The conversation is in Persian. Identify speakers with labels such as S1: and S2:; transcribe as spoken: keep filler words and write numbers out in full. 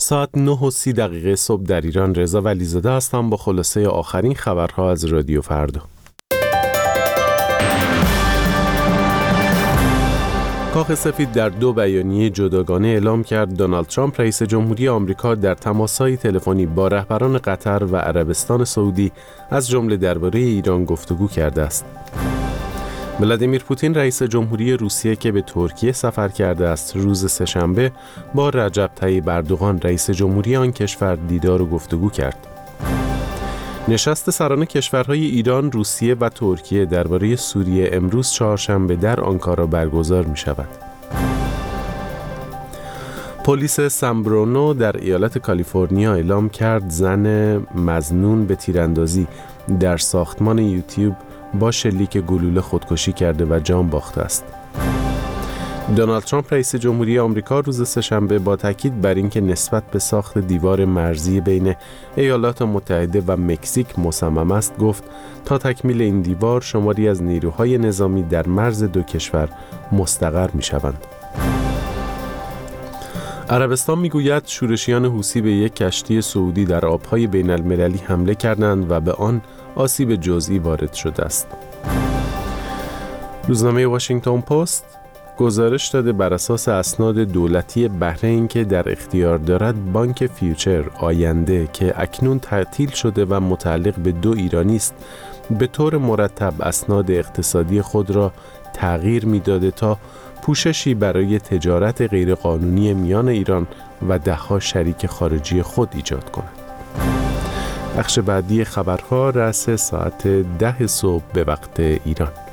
S1: ساعت نه و سی دقیقه صبح در ایران. رضا ولیزاده هستم با خلاصه آخرین خبرها از رادیو فردا. کاخ سفید در دو بیانیه جداگانه اعلام کرد دونالد ترامپ رئیس جمهوری آمریکا در تماس‌های تلفنی با رهبران قطر و عربستان سعودی از جمله درباره ایران گفتگو کرده است. ولادیمیر پوتین رئیس جمهوری روسیه که به ترکیه سفر کرده است روز سه‌شنبه با رجب طیب اردوغان رئیس جمهوری آن کشور دیدار و گفتگو کرد. نشست سران کشورهای ایران، روسیه و ترکیه درباره سوریه امروز چهارشنبه در آنکارا برگزار می شود. پلیس سان برونو در ایالت کالیفرنیا اعلام کرد زن مظنون به تیراندازی در ساختمان یوتیوب با شلیک گلوله خودکشی کرده و جان باخته است. دونالد ترامپ رئیس جمهوری آمریکا روز سه‌شنبه با تاکید بر اینکه نسبت به ساخت دیوار مرزی بین ایالات متحده و مکزیک مصمم است گفت تا تکمیل این دیوار شماری از نیروهای نظامی در مرز دو کشور مستقر می‌شوند. عربستان میگوید شورشیان حوثی به یک کشتی سعودی در آبهای بین المللی حمله کردند و به آن آسیب جزئی وارد شده است. روزنامه واشنگتن پست گزارش داده بر اساس اسناد دولتی بحرین که در اختیار دارد بانک فیوچر آینده که اکنون تعطیل شده و متعلق به دو ایرانی است به طور مرتب اسناد اقتصادی خود را تغییر می‌داده تا پوششی برای تجارت غیرقانونی میان ایران و ده‌ها شریک خارجی خود ایجاد کند. بخش بعدی خبرها رأس ساعت ده صبح به وقت ایران.